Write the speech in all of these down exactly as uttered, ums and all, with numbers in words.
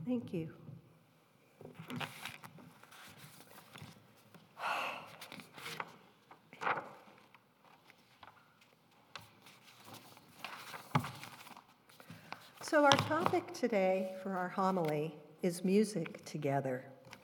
Thank you. So our topic today for our homily is music together.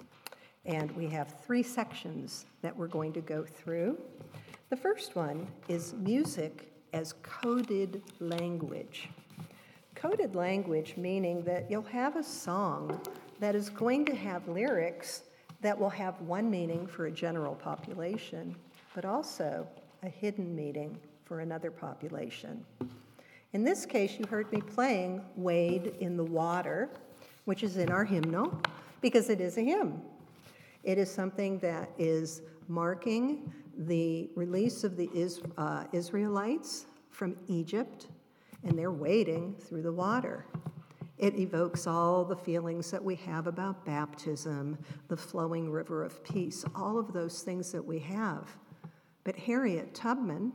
And we have three sections that we're going to go through. The first one is music as coded language. Coded language meaning that you'll have a song that is going to have lyrics that will have one meaning for a general population, but also a hidden meaning for another population. In this case, you heard me playing Wade in the Water, which is in our hymnal, because it is a hymn. It is something that is marking the release of the Is- uh, Israelites from Egypt, and they're wading through the water. It evokes all the feelings that we have about baptism, the flowing river of peace, all of those things that we have. But Harriet Tubman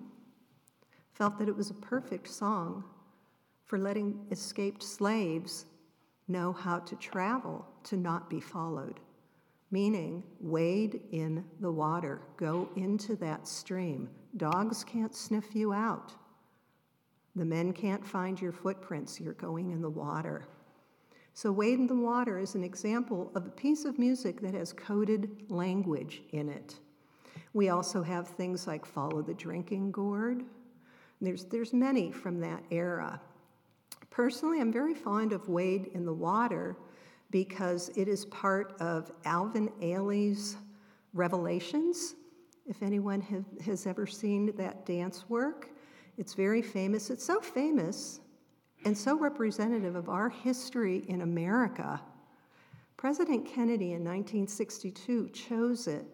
felt that it was a perfect song for letting escaped slaves know how to travel, to not be followed. Meaning, wade in the water, go into that stream. Dogs can't sniff you out. The men can't find your footprints, you're going in the water. So wade in the water is an example of a piece of music that has coded language in it. We also have things like Follow the Drinking Gourd. There's, there's many from that era. Personally, I'm very fond of Wade in the Water because it is part of Alvin Ailey's Revelations. If anyone have, has ever seen that dance work, it's very famous. It's so famous and so representative of our history in America. President Kennedy in nineteen sixty-two chose it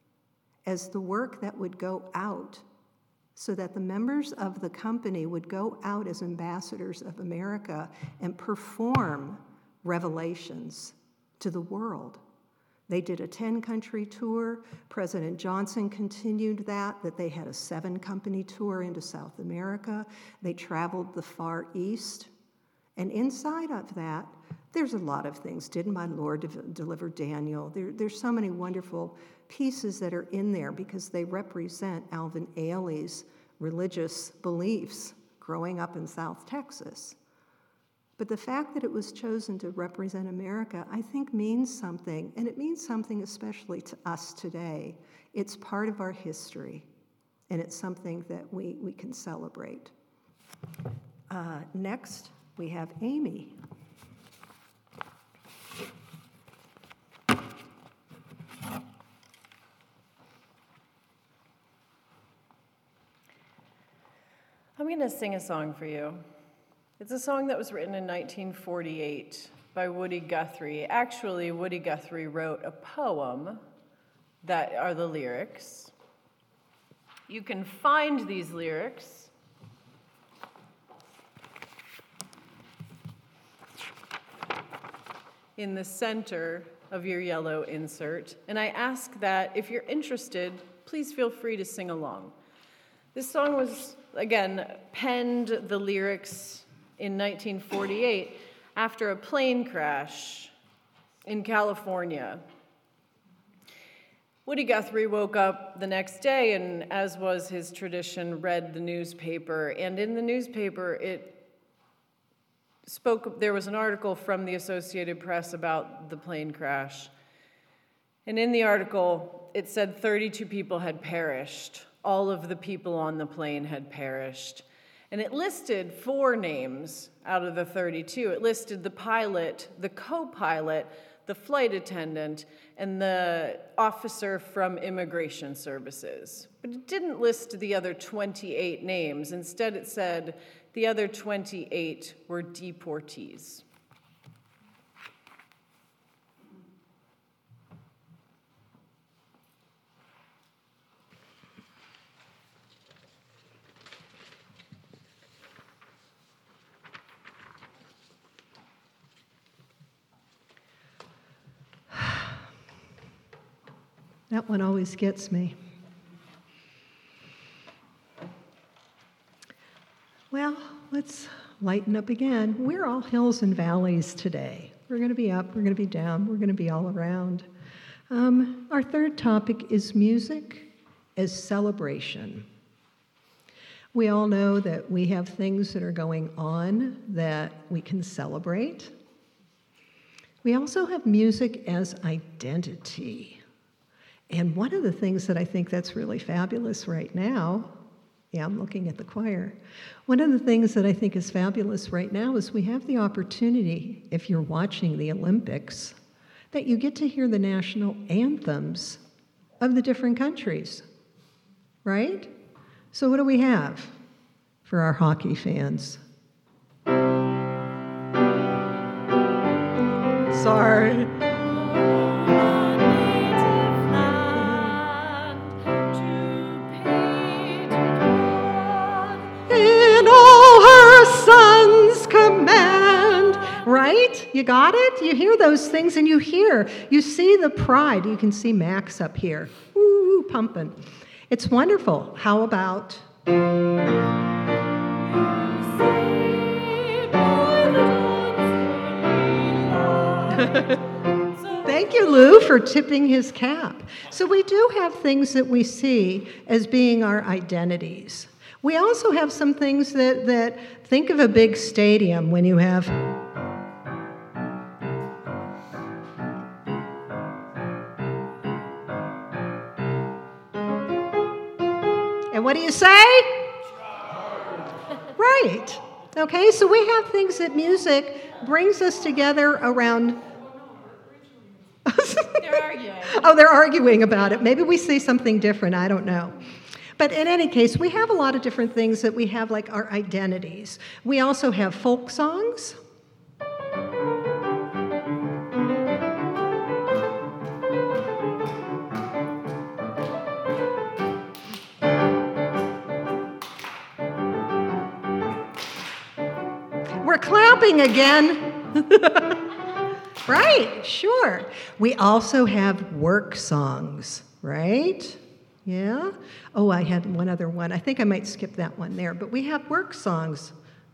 as the work that would go out so that the members of the company would go out as ambassadors of America and perform Revelations to the world. They did a ten-country tour. President Johnson continued that, that they had a seven-company tour into South America. They traveled the Far East. And inside of that, there's a lot of things. Did my Lord de- deliver Daniel? There, there's so many wonderful pieces that are in there because they represent Alvin Ailey's religious beliefs growing up in South Texas. But the fact that it was chosen to represent America, I think means something, and it means something especially to us today. It's part of our history, and it's something that we, we can celebrate. Uh, next, we have Amy. I'm going to sing a song for you. It's a song that was written in nineteen forty-eight by Woody Guthrie. Actually, Woody Guthrie wrote a poem that are the lyrics. You can find these lyrics in the center of your yellow insert. And I ask that if you're interested, please feel free to sing along. This song was, again, penned the lyrics in nineteen forty-eight after a plane crash in California. Woody Guthrie woke up the next day and, as was his tradition, read the newspaper. And in the newspaper, it spoke, there was an article from the Associated Press about the plane crash. And in the article, it said thirty-two people had perished. All of the people on the plane had perished. And it listed four names out of the thirty-two. It listed the pilot, the co-pilot, the flight attendant, and the officer from Immigration Services. But it didn't list the other twenty-eight names. Instead, it said the other twenty-eight were deportees. That one always gets me. Well, let's lighten up again. We're all hills and valleys today. We're going to be up, we're going to be down, we're going to be all around. Um, our third topic is music as celebration. We all know that we have things that are going on that we can celebrate. We also have music as identity. And one of the things that I think that's really fabulous right now, yeah, I'm looking at the choir. One of the things that I think is fabulous right now is we have the opportunity, if you're watching the Olympics, that you get to hear the national anthems of the different countries, right? So what do we have for our hockey fans? Sorry. In all her son's command, right? You got it? You hear those things and you hear, you see the pride. You can see Max up here, ooh, pumping. It's wonderful. How about... Thank you, Lou, for tipping his cap. So we do have things that we see as being our identities. We also have some things that, that think of a big stadium when you have... And what do you say? Right. Okay, so we have things that music brings us together around... They're arguing. Oh, they're arguing about it. Maybe we see something different. I don't know. But in any case, we have a lot of different things that we have, like our identities. We also have folk songs. We're clapping again. Right, sure. We also have work songs, right? Yeah? Oh, I had one other one. I think I might skip that one there, but we have work songs.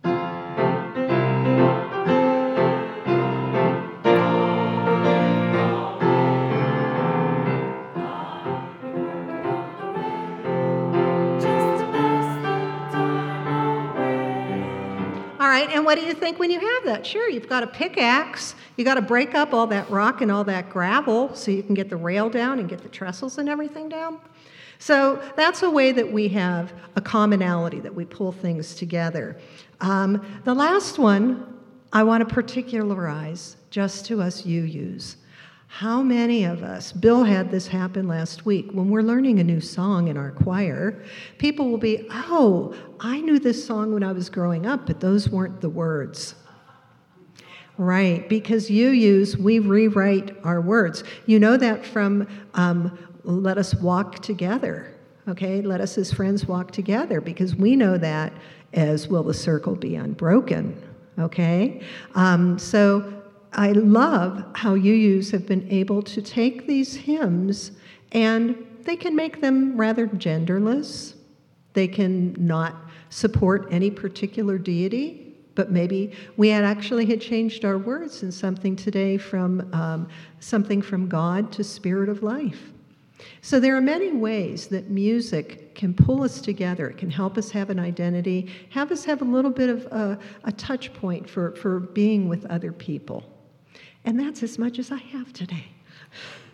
And what do you think when you have that? Sure, you've got a pickaxe. You got to break up all that rock and all that gravel so you can get the rail down and get the trestles and everything down. So that's a way that we have a commonality, that we pull things together. Um, the last one I want to particularize just to us U Us. How many of us, Bill had this happen last week, when we're learning a new song in our choir, people will be, oh, I knew this song when I was growing up, but those weren't the words. Right, because U Us, we rewrite our words. You know that from um, Let Us Walk Together, okay? Let us as friends walk together, because we know that as Will the Circle Be Unbroken, okay? Um, so... I love how U Us have been able to take these hymns and they can make them rather genderless. They can not support any particular deity, but maybe we had actually had changed our words in something today from um, something from God to Spirit of Life. So there are many ways that music can pull us together. It can help us have an identity, have us have a little bit of a, a touch point for, for being with other people. And that's as much as I have today.